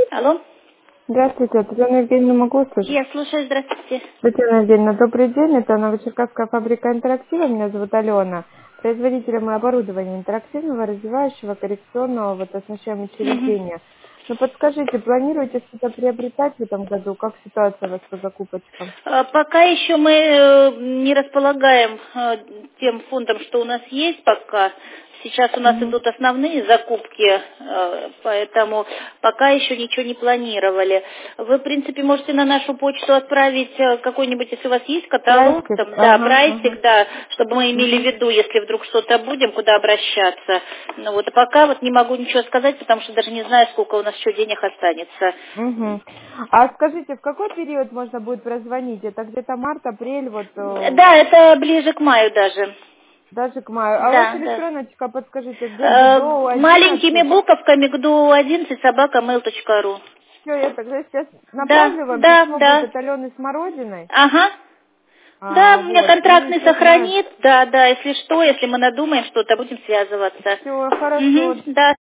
Алло. Здравствуйте, Татьяна Евгеньевна, могу услышать? Я слушаю, здравствуйте. Татьяна Евгеньевна, добрый день, это Новочеркасская фабрика интерактива, меня зовут Алена, производителем оборудования интерактивного, развивающего, коррекционного, вот оснащаем Мгм. учреждения. Ну подскажите, планируете что-то приобретать в этом году? Как ситуация у вас по закупочкам? Пока еще мы не располагаем тем фондом, что у нас есть пока. Сейчас у нас Мгм. идут основные закупки, поэтому пока еще ничего не планировали. Вы, в принципе, можете на нашу почту отправить какой-нибудь, если у вас есть каталог, Прайсик? там, да, Ага, ага. прайсик, да, чтобы мы имели в Мгм. виду, если вдруг что-то будем, куда обращаться. Ну вот, а пока вот не могу ничего сказать, потому что даже не знаю, сколько у нас еще денег останется. Мгм. А скажите, в какой период можно будет прозвонить? Это где-то март, апрель, вот Да, это ближе к маю даже. даже к маю. А у вас Да, да. электроночка, подскажите, ГДО Маленькими 11? буковками ГДУ11 собака.mail.ru. Все, я тогда сейчас Да, направлю вам, да, письмо будет да. от Алены Смородиной. Ага. Да, у меня Вот, и контрактный сейчас мы... сохранит. Да, да, если что, если мы надумаем что-то, будем связываться. Все, хорошо. Угу, да.